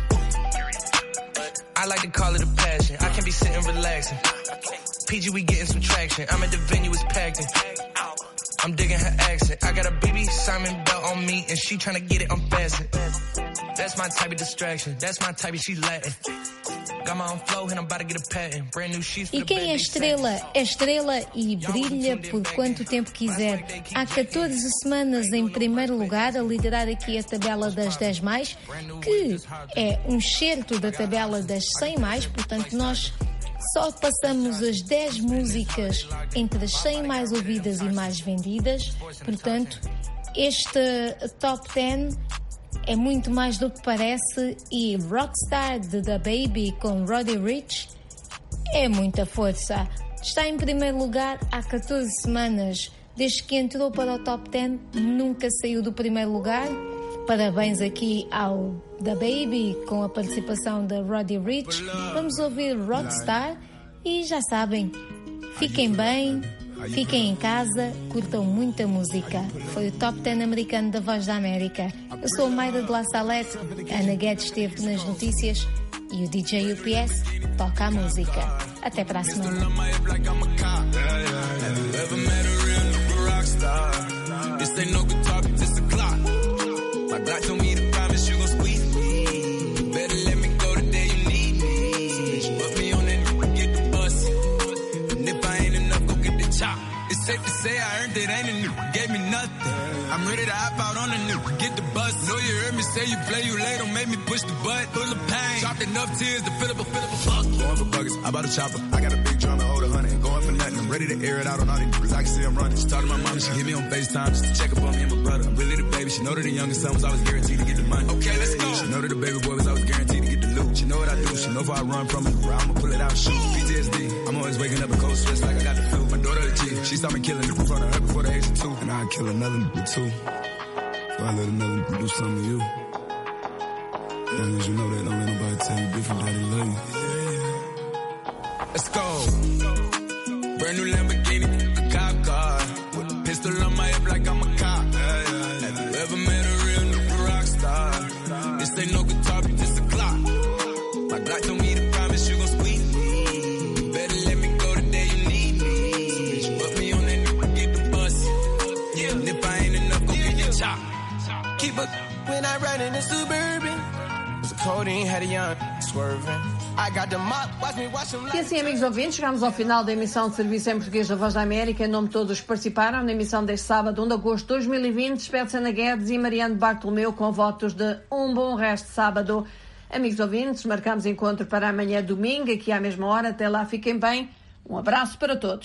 I like to call it a passion. I can be sitting relaxing. P G, we getting some traction. I'm at the venue, it's packed in. I'm digging her accent. I got a B B Simon belt on me and she tryna get it unfastened. That's my type of distraction. That's my type of she Latin. Got my own flow and I'm about to get a patent. Brand new sheets for E the quem é bed, estrela? É estrela e brilha por quanto tempo quiser. Há catorze semanas em primeiro lugar a liderar aqui a tabela das dez mais, que é um excerto da tabela das cem mais, portanto nós só passamos as dez músicas entre as cem mais ouvidas e mais vendidas, portanto este top dez é muito mais do que parece e Rockstar de The Baby com Roddy Ricch é muita força. Está em primeiro lugar há catorze semanas. Desde que entrou para o top dez, nunca saiu do primeiro lugar. Parabéns aqui ao The Baby com a participação de Roddy Ricch. Vamos ouvir Rockstar e já sabem, fiquem bem, fiquem em casa, curtam muita música. Foi o Top dez americano da Voz da América. Eu sou a Mayra de La Salette, a Ana Guedes esteve nas notícias e o D J U P S toca a música. Até para a semana. Safe to say I earned it, ain't a new, gave me nothing. I'm ready to hop out on a new, get the bus. Know you heard me say you play, you late, don't make me push the butt. Full of pain, dropped enough tears to fill up a, fill up a fuck. Going for buckets, I bought a chopper. I got a big drum to hold a hundred. Going for nothing, I'm ready to air it out on all these niggas. I can see I'm running. She talked to my mom, she hit me on FaceTime just to check up on me and my brother. I'm really the baby, she know that the youngest son was always guaranteed to get the money. Okay, let's go. She know that the baby boy was always guaranteed to get the loot. She know what I do, she know if I run from it, I'ma pull it out, shoot. P T S D, I'm always waking up in cold sweats like I got the flu. My daughter the G, she saw me killing it in front of her before the age of two. And I'd kill another nigga too. So I let another nigga do something to you. As long as you know that, don't let nobody tell you different that they love you. Let's go. Brand new Lamborghini, a cop car. With a pistol on my hip like I'm a cop. Have you ever met a real nigga rock star? This ain't no guitar, but this a clock. My Glock told me to promise you gon' squeeze me. Better let me go the day you need me. So put me on that nigga, get the bus. Yeah, and if I ain't enough, go get your chop. Keep up when I ride in the Suburban. So codeine had a young swerving. E assim, amigos ouvintes, chegamos ao final da emissão de Serviço em Português da Voz da América. Em nome de todos que participaram na emissão deste sábado, um de agosto de dois mil e vinte, despede-se Ana Guedes e Mariano Bartolomeu com votos de um bom resto de sábado. Amigos ouvintes, marcamos encontro para amanhã domingo, aqui à mesma hora. Até lá, fiquem bem. Um abraço para todos.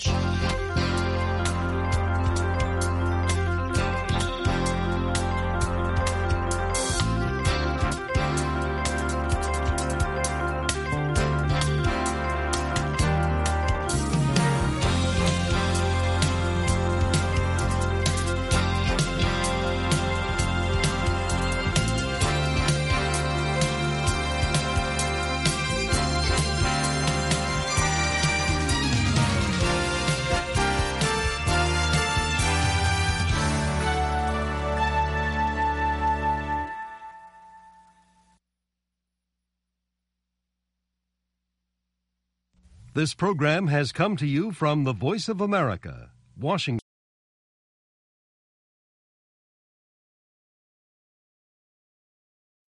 This program has come to you from the Voice of America, Washington.